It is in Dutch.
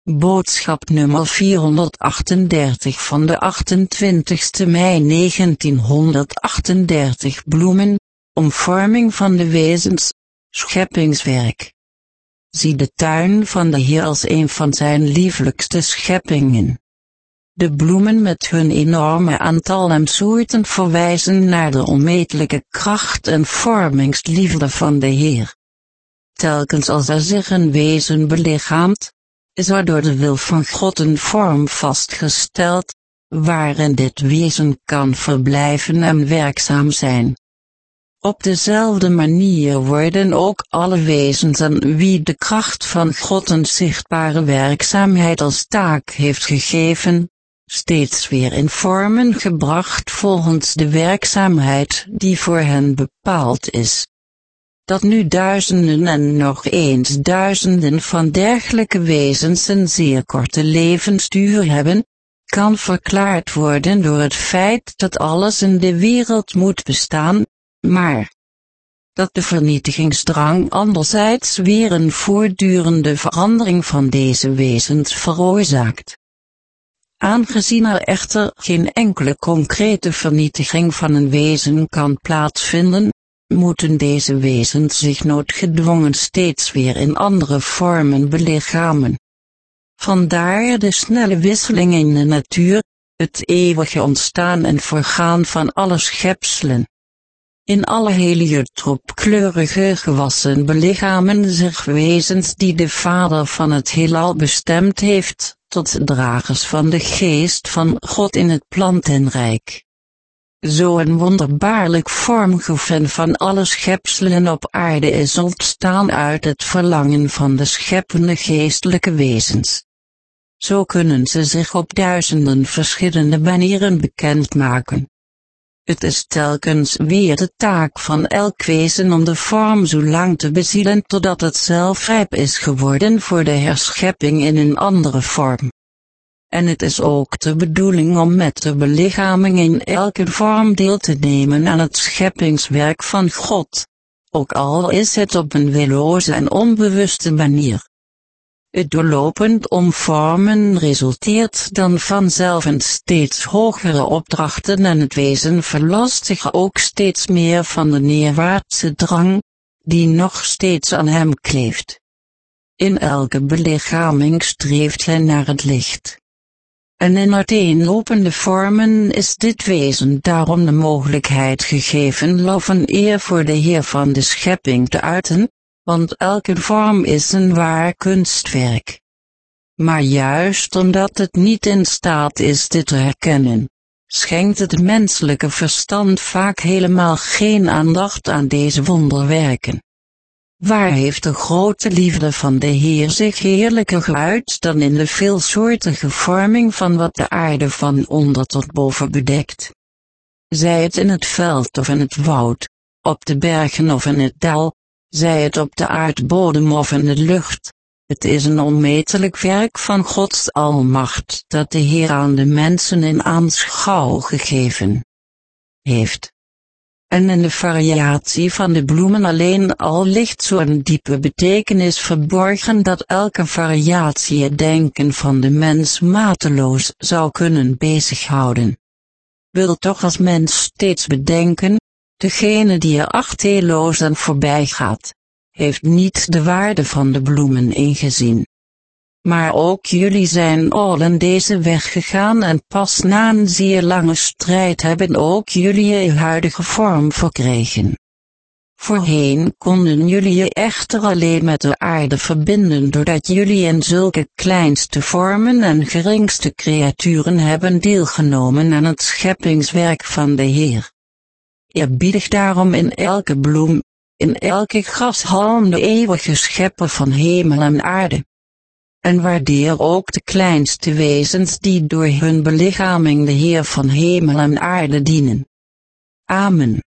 Boodschap nummer 438 van de 28 mei 1938. Bloemen, omvorming van de wezens, scheppingswerk. Zie de tuin van de Heer als een van zijn lieflijkste scheppingen. De bloemen met hun enorme aantal en soorten verwijzen naar de onmetelijke kracht en vormingsliefde van de Heer. Telkens als er zich een wezen belichaamt, is er door de wil van God een vorm vastgesteld, waarin dit wezen kan verblijven en werkzaam zijn. Op dezelfde manier worden ook alle wezens aan wie de kracht van God een zichtbare werkzaamheid als taak heeft gegeven, steeds weer in vormen gebracht volgens de werkzaamheid die voor hen bepaald is. Dat nu duizenden en nog eens duizenden van dergelijke wezens een zeer korte levensduur hebben, kan verklaard worden door het feit dat alles in de wereld moet bestaan, maar dat de vernietigingsdrang anderzijds weer een voortdurende verandering van deze wezens veroorzaakt. Aangezien er echter geen enkele concrete vernietiging van een wezen kan plaatsvinden, moeten deze wezens zich noodgedwongen steeds weer in andere vormen belichamen. Vandaar de snelle wisseling in de natuur, het eeuwige ontstaan en vergaan van alle schepselen. In alle heliotropkleurige gewassen belichamen zich wezens die de Vader van het heelal bestemd heeft, tot dragers van de geest van God in het plantenrijk. Zo'n wonderbaarlijk vormgeven van alle schepselen op aarde is ontstaan uit het verlangen van de scheppende geestelijke wezens. Zo kunnen ze zich op duizenden verschillende manieren bekendmaken. Het is telkens weer de taak van elk wezen om de vorm zo lang te bezielen totdat het zelf rijp is geworden voor de herschepping in een andere vorm. En het is ook de bedoeling om met de belichaming in elke vorm deel te nemen aan het scheppingswerk van God, ook al is het op een willoze en onbewuste manier. Het doorlopend omvormen resulteert dan vanzelf in steeds hogere opdrachten en het wezen verlost zich ook steeds meer van de neerwaartse drang, die nog steeds aan hem kleeft. In elke belichaming streeft hij naar het licht. En in uiteenlopende vormen is dit wezen daarom de mogelijkheid gegeven lof en eer voor de Heer van de schepping te uiten, want elke vorm is een waar kunstwerk. Maar juist omdat het niet in staat is dit te herkennen, schenkt het menselijke verstand vaak helemaal geen aandacht aan deze wonderwerken. Waar heeft de grote liefde van de Heer zich heerlijker geuit dan in de veelsoortige vorming van wat de aarde van onder tot boven bedekt? Zij het in het veld of in het woud, op de bergen of in het dal, zij het op de aardbodem of in de lucht. Het is een onmetelijk werk van Gods almacht dat de Heer aan de mensen in aanschouw gegeven heeft. En in de variatie van de bloemen alleen al ligt zo'n diepe betekenis verborgen dat elke variatie het denken van de mens mateloos zou kunnen bezighouden. Wil toch als mens steeds bedenken, degene die er achteloos aan voorbij gaat, heeft niet de waarde van de bloemen ingezien. Maar ook jullie zijn al in deze weg gegaan en pas na een zeer lange strijd hebben ook jullie je huidige vorm verkregen. Voorheen konden jullie je echter alleen met de aarde verbinden doordat jullie in zulke kleinste vormen en geringste creaturen hebben deelgenomen aan het scheppingswerk van de Heer. Eerbiedig daarom in elke bloem, in elke grashalm de eeuwige schepper van hemel en aarde. En waardeer ook de kleinste wezens die door hun belichaming de Heer van hemel en aarde dienen. Amen.